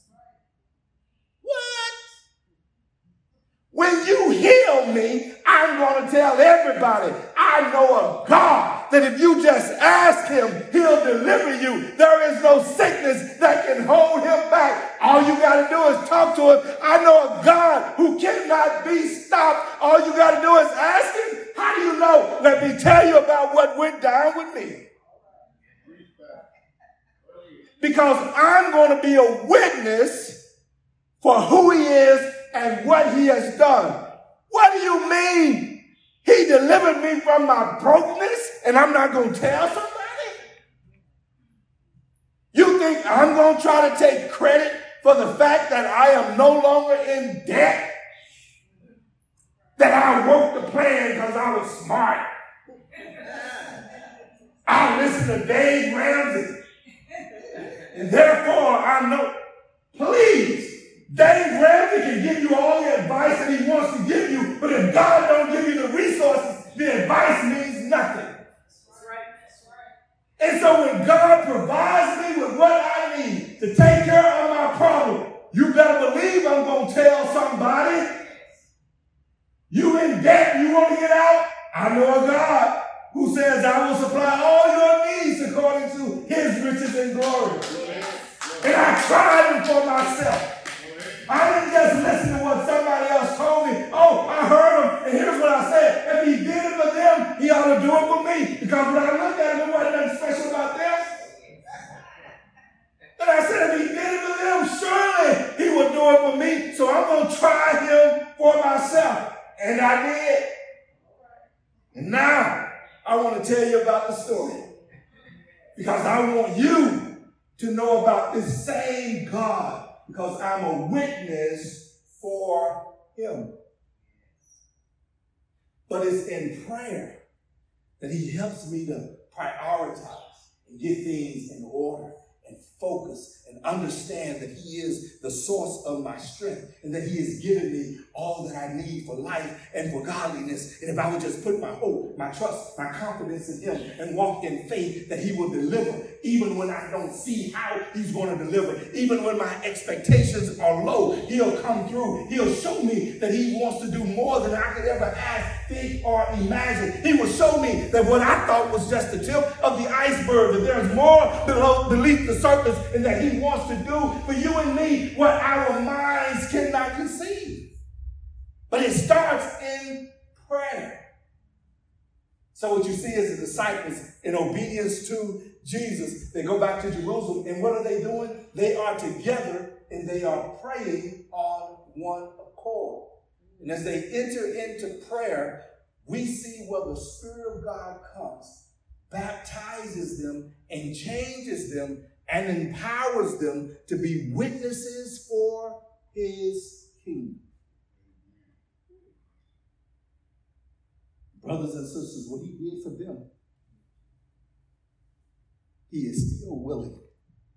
C: What? When you heal me, I'm going to tell everybody, I know a God that if you just ask him, he'll deliver you. There is no sickness that can hold him back. All you got to do is talk to him. I know a God who cannot be stopped. All you got to do is ask him. How do you know? Let me tell you about what went down with me. Because I'm going to be a witness for who he is and what he has done. What do you mean? He delivered me from my brokenness, and I'm not going to tell somebody? You think I'm going to try to take credit for the fact that I am no longer in debt? That I worked the plan because I was smart? I listened to Dave Ramsey, and therefore I know. Please. Dave Ramsey can give you all the advice that he wants to give you, but if God don't give you the resources, the advice means nothing.
B: That's right. That's right.
C: And so when God provides me with what I need to take care of my problem, you better believe I'm going to tell somebody. You in debt, you want to get out? I know a God who says, I will supply all your needs according to his riches and glory. And I tried him for myself. I didn't just listen to what somebody else told me. Oh, I heard him, and here's what I said. If he did it for them, he ought to do it for me. Because when I looked at him, there wasn't nothing special about them. And I said, if he did it for them, surely he would do it for me. So I'm going to try him for myself. And I did. And now, I want to tell you about the story. Because I want you to know about this same God. Because I'm a witness for him. But it's in prayer that he helps me to prioritize and get things in order and focus and understand that he is the source of my strength and that he has given me all that I need for life and for godliness. And if I would just put my hope, my trust, my confidence in him and walk in faith, that he will deliver even when I don't see how he's going to deliver. Even when my expectations are low, he'll come through. He'll show me that he wants to do more than I could ever ask, think, or imagine. He will show me that what I thought was just the tip of the iceberg, that there's more beneath the surface, and that he wants to do for you and me what our minds cannot conceive. But it starts in prayer. So what you see is the disciples, in obedience to Jesus, they go back to Jerusalem, and what are they doing? They are together and they are praying on one accord. And as they enter into prayer, we see where the Spirit of God comes, baptizes them and changes them and empowers them to be witnesses for his kingdom. Brothers and sisters, what he did for them, he is still willing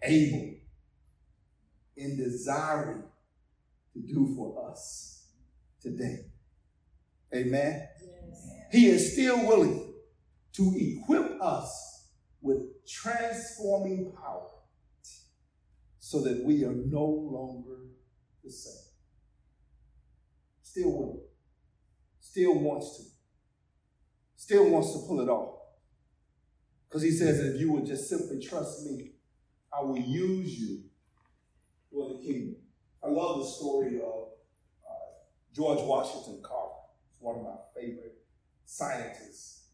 C: able in desiring to do for us today. Amen.
B: Yes.
C: He is still willing to equip us with transforming power so that we are no longer the same. Still willing. Still wants to. Still wants to pull it off. Because he says that if you would just simply trust me, I will use you for the kingdom. I love the story of George Washington Carver. It's one of my favorite scientists.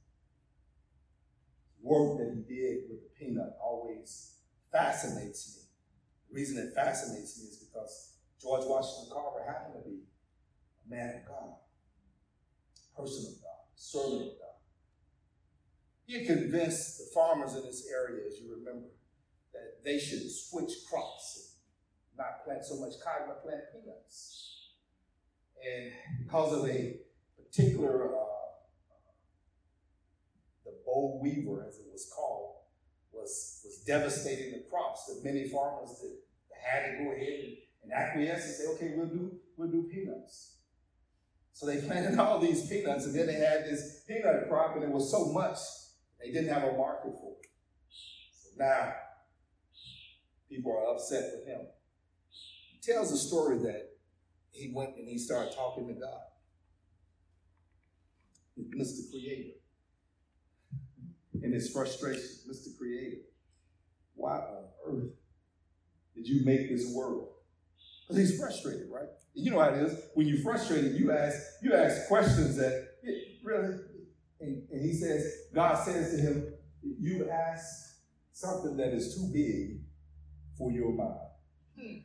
C: Work that he did with the peanut always fascinates me. The reason it fascinates me is because George Washington Carver happened to be a man of God, a person of God, a servant of God. He had convinced the farmers in this area, as you remember, that they should switch crops and not plant so much cotton, but plant peanuts. And because of a particular, the boll weevil, as it was called, was devastating the crops, that many farmers had to go ahead and acquiesce and say, okay, we'll do peanuts. So they planted all these peanuts, and then they had this peanut crop, and it was so much, they didn't have a market for it. So now, people are upset with him. He tells a story that he went and he started talking to God, Mr. Creator. In his frustration, Mr. Creator, why on earth did you make this world? Because he's frustrated, right? You know how it is. When you're frustrated, you ask questions that really, and he says, God says to him, you ask something that is too big for your mind.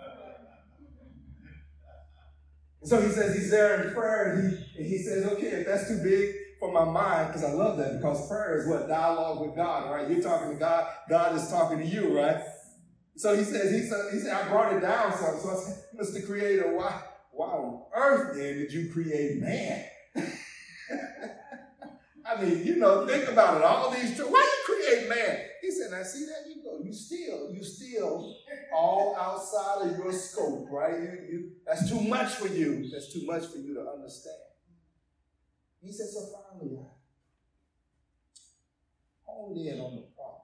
C: And so he says he's there in prayer, and he says, okay, if that's too big for my mind, because I love that, because prayer is what? Dialogue with God, right? You're talking to God, God is talking to you, right? So he said, I brought it down some. So I said, Mr. Creator, why on earth then did you create man? I mean, think about it. All these, why you create man? He said, now see that? You go, you still all outside of your scope, right? That's too much for you. That's too much for you to understand. He said, so finally, I honed in on the problem.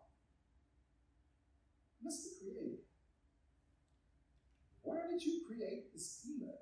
C: Mr. Creator, why did you create this peanut?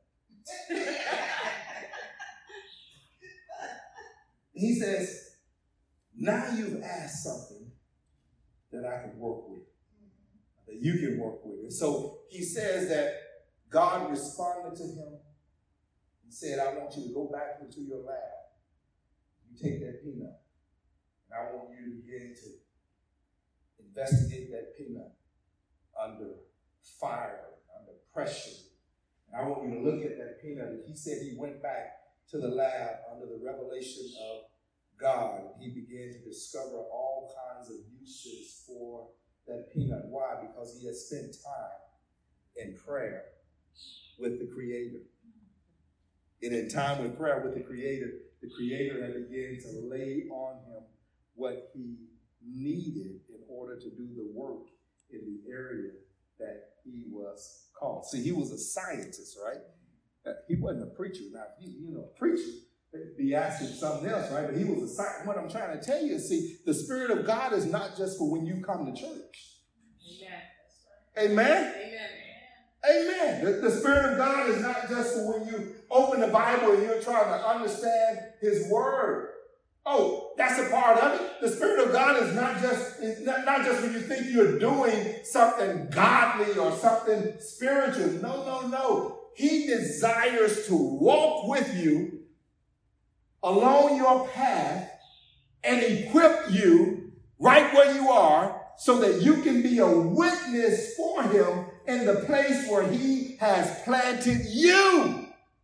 C: He says, now you've asked something that I can work with, that you can work with. And so he says that God responded to him and said, I want you to go back into your lab. You take that peanut, and I want you to begin to investigate that peanut under fire, under pressure. And I want you to look at that peanut. And he said he went back to the lab under the revelation of God. He began to discover all kinds of uses for that peanut. Why? Because he had spent time in prayer with the Creator. And in time with prayer with the Creator had begun to lay on him what he needed in order to do the work in the area that he was called. See, he was a scientist, right? He wasn't a preacher. Now, a preacher, they'd be asking something else, right? But he was a scientist. What I'm trying to tell you is, see, the Spirit of God is not just for when you come to church.
B: Amen.
C: Amen?
B: Amen.
C: Amen. The Spirit of God is not just for when you open the Bible and you're trying to understand His Word. Oh, that's a part of it. The Spirit of God is not just when you think you're doing something godly or something spiritual. No. He desires to walk with you along your path and equip you right where you are so that you can be a witness for Him in the place where He has planted you.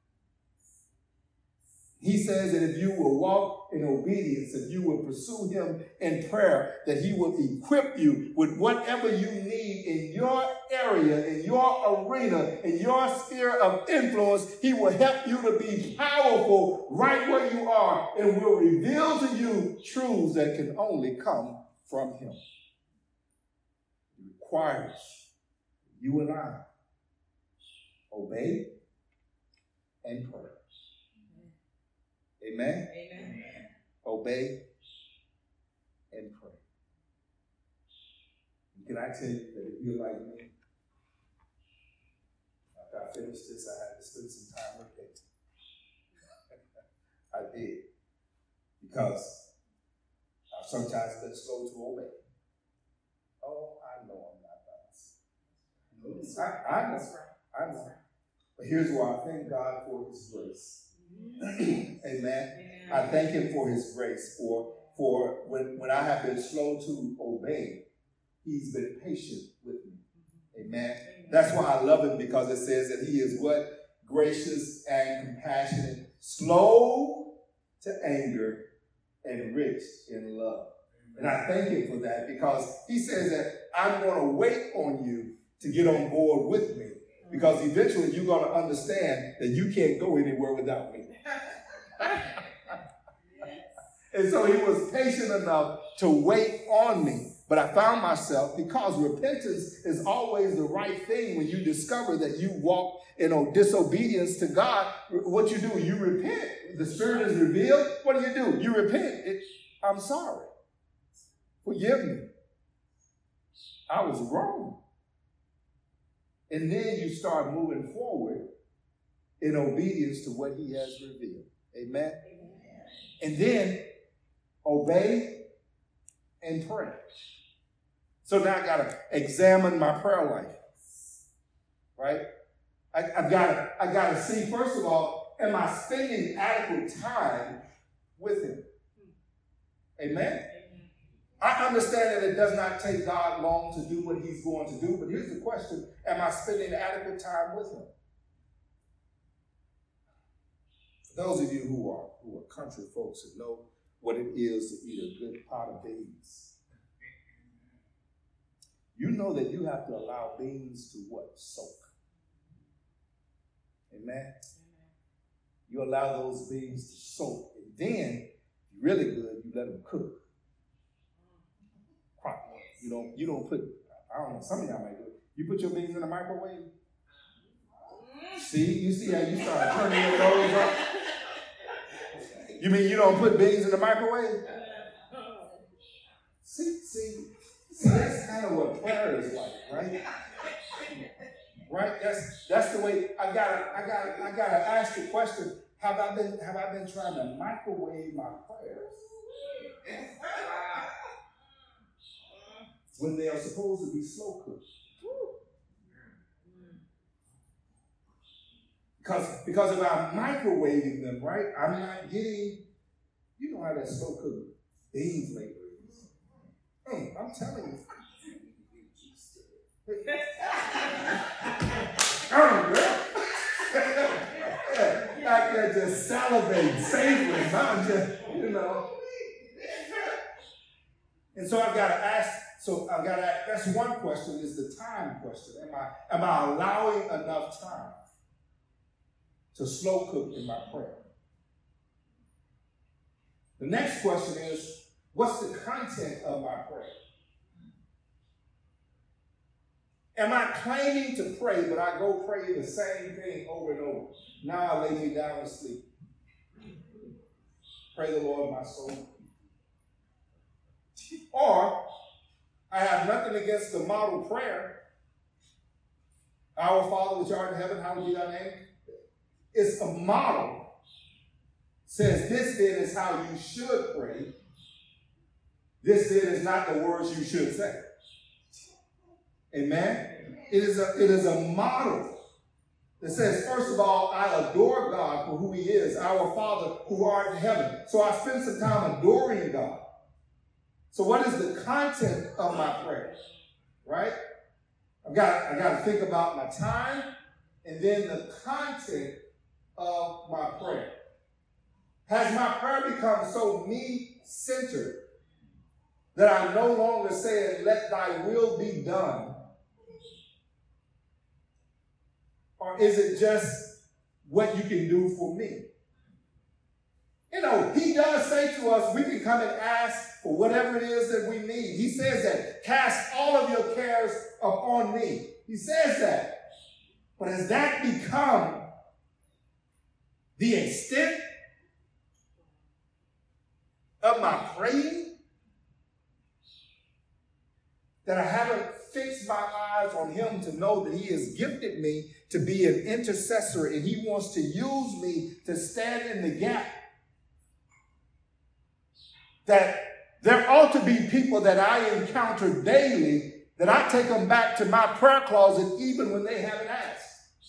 C: He says that if you will walk in obedience, if you will pursue Him in prayer, that He will equip you with whatever you need in your area, in your arena, in your sphere of influence. He will help you to be powerful right where you are and will reveal to you truths that can only come from Him. The requires you and I obey and pray. Amen?
B: Amen.
C: Obey and pray. Can I tell you that if you're like me, after I finished this, I had to spend some time repenting. I did. Because I've sometimes been slow to obey. Oh, I know I'm not nice. I know. But here's why I thank God for his grace. Amen. I thank him for his grace. For when I have been slow to obey, he's been patient with me. Amen. That's why I love him, because it says that he is what? Gracious and compassionate, slow to anger, and rich in love. And I thank him for that, because he says that I'm going to wait on you to get on board with me, because eventually you're going to understand that you can't go anywhere without me. And so he was patient enough to wait on me. But I found myself, because repentance is always the right thing when you discover that you walk in disobedience to God. What you do, you repent. The Spirit is revealed. What do? You repent. I'm sorry. Forgive me. I was wrong. And then you start moving forward in obedience to what he has revealed. Amen? And then obey and pray. So now I got to examine my prayer life, right? I got to see, first of all, am I spending adequate time with him? Amen? I understand that it does not take God long to do what he's going to do, but here's the question: am I spending adequate time with him? For those of you who are country folks and know what it is to eat a good pot of beans, you know that you have to allow beans to what? Soak. Amen? You allow those beans to soak. And then, really good, you let them cook. You don't put, I don't know, some of y'all might do it. You put your beans in the microwave. You see how you start turning your nose up? You mean you don't put beans in the microwave? See, that's kind of what prayer is like, right? Right? That's the way I gotta ask the question: have I been trying to microwave my prayers when they are supposed to be slow cooked? Because if I'm microwaving them, right, I'm not getting, you know how that slow cooked bean flavor is. I'm telling you. Back there just salivating, savoring, I'm just, And so I've got to ask, that's one question, is the time question. Am I allowing enough time to slow cook in my prayer? The next question is, what's the content of my prayer? Am I claiming to pray, but I go pray the same thing over and over? Now I lay me down and sleep. Pray the Lord my soul. Or I have nothing against the model prayer. Our Father which art in heaven, hallowed be thy name. It's a model. Says this then is how you should pray. This then is not the words you should say. Amen? It is a model that says, first of all, I adore God for who he is, our Father who art in heaven. So I spend some time adoring God. So what is the content of my prayer? Right? I got to think about my time and then the content of my prayer. Has my prayer become so me-centered that I no longer say, let thy will be done? Or is it just what you can do for me? You know, he does say to us, we can come and ask for whatever it is that we need. He says that, cast all of your cares upon me. He says that. But has that become the extent of my praying? That I haven't fixed my eyes on him to know that he has gifted me to be an intercessor and he wants to use me to stand in the gap. That there ought to be people that I encounter daily that I take them back to my prayer closet even when they haven't asked.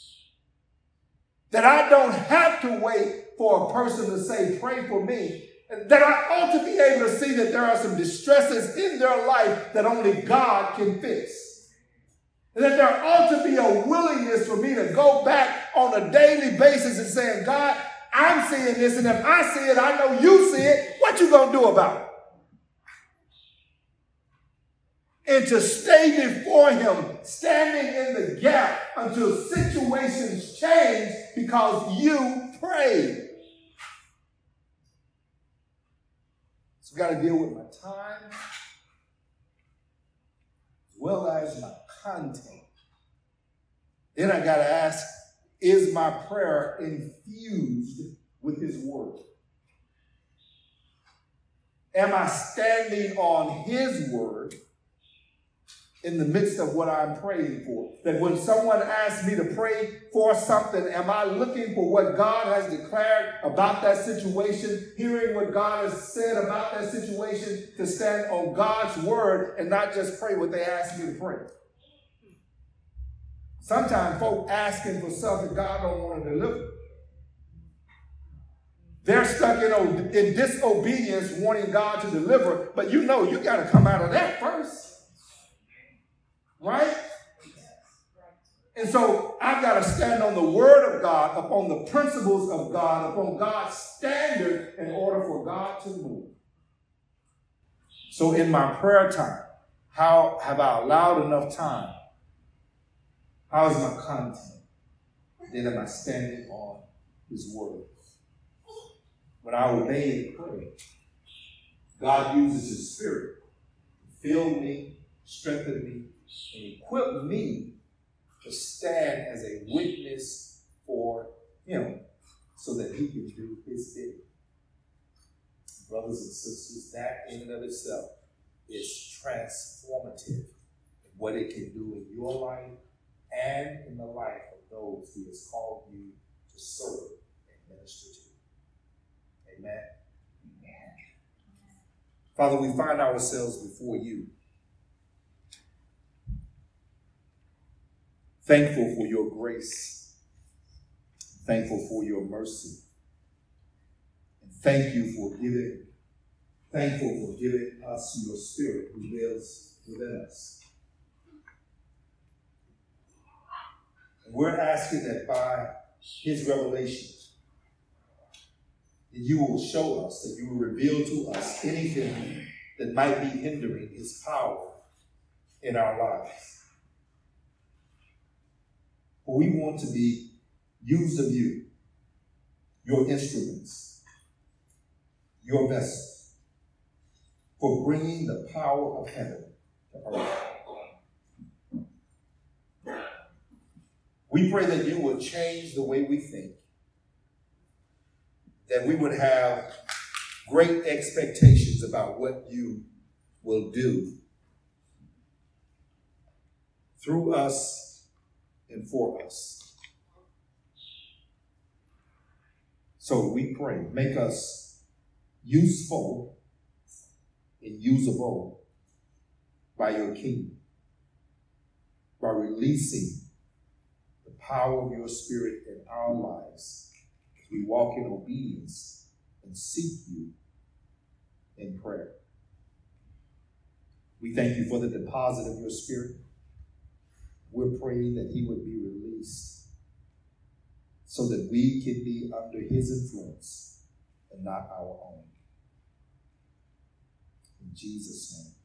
C: That I don't have to wait for a person to say, pray for me. That I ought to be able to see that there are some distresses in their life that only God can fix. And that there ought to be a willingness for me to go back on a daily basis and saying, God, I'm seeing this, and if I see it, I know you see it. What you gonna do about it? And to stay before him, standing in the gap until situations change because you prayed. So I've got to deal with my time as well as my content. Then I got to ask, is my prayer infused with his word? Am I standing on his word in the midst of what I'm praying for? That when someone asks me to pray for something, am I looking for what God has declared about that situation, hearing what God has said about that situation, to stand on God's word and not just pray what they ask me to pray? Sometimes folk asking for something God don't want to deliver. They're stuck in disobedience, wanting God to deliver, but you know you got to come out of that first. Right? And so I've got to stand on the word of God, upon the principles of God, upon God's standard in order for God to move. So in my prayer time, how have I allowed enough time? How is my content? Then am I standing on his word? When I obey and pray, God uses his spirit to fill me, strengthen me, and equip me to stand as a witness for him so that he can do his bidding. Brothers and sisters, that in and of itself is transformative in what it can do in your life and in the life of those he has called you to serve and minister to. Amen. Amen. Father, we find ourselves before you, thankful for your grace, thankful for your mercy, and thankful for giving us your spirit who lives within us. And we're asking that by his revelation, that you will show us, that you will reveal to us anything that might be hindering his power in our lives. For we want to be used of you, your instruments, your vessels, for bringing the power of heaven to earth. We pray that you will change the way we think, that we would have great expectations about what you will do through us and for us. So we pray, make us useful and usable by your kingdom, by releasing the power of your spirit in our lives. We walk in obedience and seek you in prayer. We thank you for the deposit of your spirit. We're praying that he would be released so that we can be under his influence and not our own. In Jesus' name.